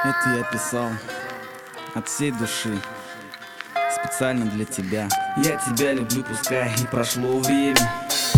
Это я писал от всей души, специально для тебя. Я тебя люблю, пускай и прошло время.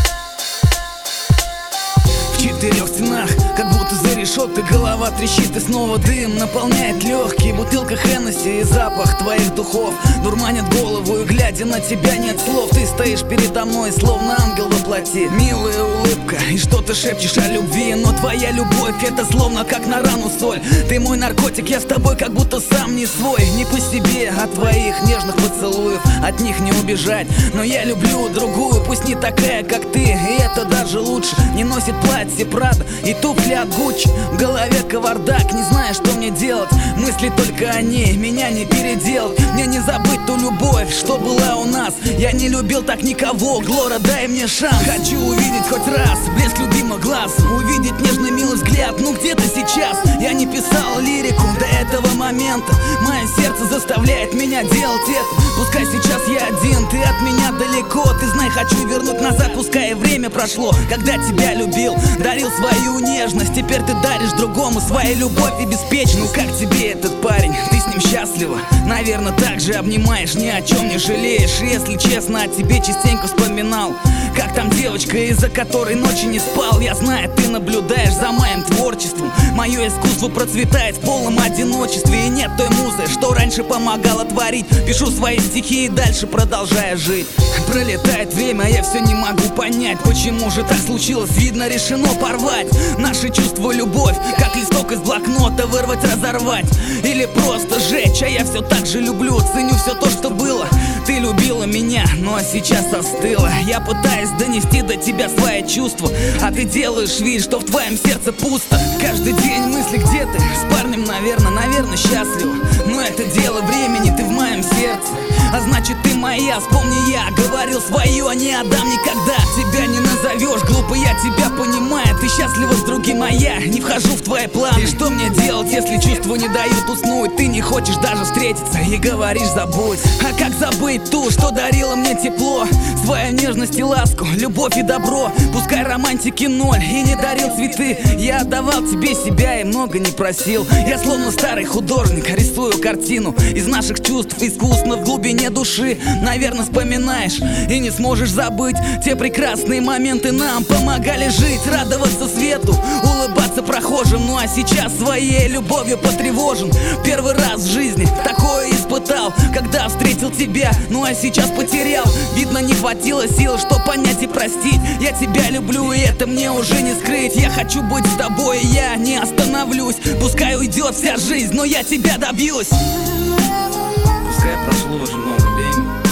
В четырех стенах, как будто за решеткой, голова трещит и снова дым наполняет легкие. Бутылка Хеннесси и запах твоих духов дурманят голову, и глядя на тебя нет слов. Ты стоишь передо мной, словно ангел во плоти. Милая улыбка, и что ты шепчешь о любви, но твоя любовь — это словно как на рану соль. Ты мой наркотик, я с тобой как будто сам не свой. Не по себе от твоих нежных поцелуев, от них не убежать. Но я люблю другую, пусть не такая, как ты, и это даже лучше. Не носит платье Прада и туфли от Гуччи. В голове кавардак, не знаю, что мне делать. Мысли только о ней, меня не переделать. Мне не забыть ту любовь, что была у нас. Я не любил так никого, Глора, дай мне шанс. Хочу увидеть хоть раз блеск любимых глаз, увидеть нежный милый взгляд, ну где ты сейчас? Я не писал лирику до этого момента. Мое сердце заставляет меня делать это. Пускай сейчас я один, ты от меня далеко. Ты знай, хочу вернуть назад, пускай и время прошло. Когда тебя любил, дарил свою нежность, теперь ты даришь другому свою любовь и беспечность. Ну как тебе этот парень? Ты с ним счастлива? Наверное, так же обнимаешь, ни о чем не жалеешь. И если честно, о тебе частенько вспоминал. Как там девочка, из-за которой ночи не спал. Я знаю, ты наблюдаешь за моим творчеством. Мое искусство процветает в полном одиночестве. И нет той музы, что раньше помогала творить. Пишу свои стихи и дальше продолжаю жить. Пролетает время, а я все не могу понять, почему же так случилось. Видно, решено порвать наши чувства, любовь, как листок из блокнота вырвать, разорвать. Или просто сжечь, а я все так же люблю, ценю все то, что было. Ты любила меня, ну а сейчас остыла. Я пытаюсь донести до тебя свои чувства, а ты делаешь вид, что в твоем сердце пусто. Каждый день мысли, где ты? С парнем, наверное, счастлива. Но это дело времени, ты в моем сердце. А значит, ты моя, вспомни, я говорил свое, не отдам никогда. Тебя не назовешь, глупо, я тебя понимаю. Ты счастлива с другим, а я не вхожу в твои планы. И что мне делать, если чувства не дают уснуть? Ты не хочешь даже встретиться и говоришь забудь. А как забыть ту, что дарила мне тепло, свою нежность и ласку, любовь и добро? Пускай романтики ноль и не дарил цветы, я отдавал тебе себя и много не просил. Я словно старый художник, рисую картину из наших чувств искусно в глубине души. Наверное, вспоминаешь и не сможешь забыть те прекрасные моменты. Нам помогали жить, радоваться свету, улыбаться прохожим. Ну а сейчас своей любовью потревожен. Первый раз в жизни такое испытал, когда встретил тебя, ну а сейчас потерял. Видно, не хватило сил, что понять и простить. Я тебя люблю, и это мне уже не скрыть. Я хочу быть с тобой, и я не остановлюсь. Пускай уйдет вся жизнь, но я тебя добьюсь. Пускай прошло уже много времени,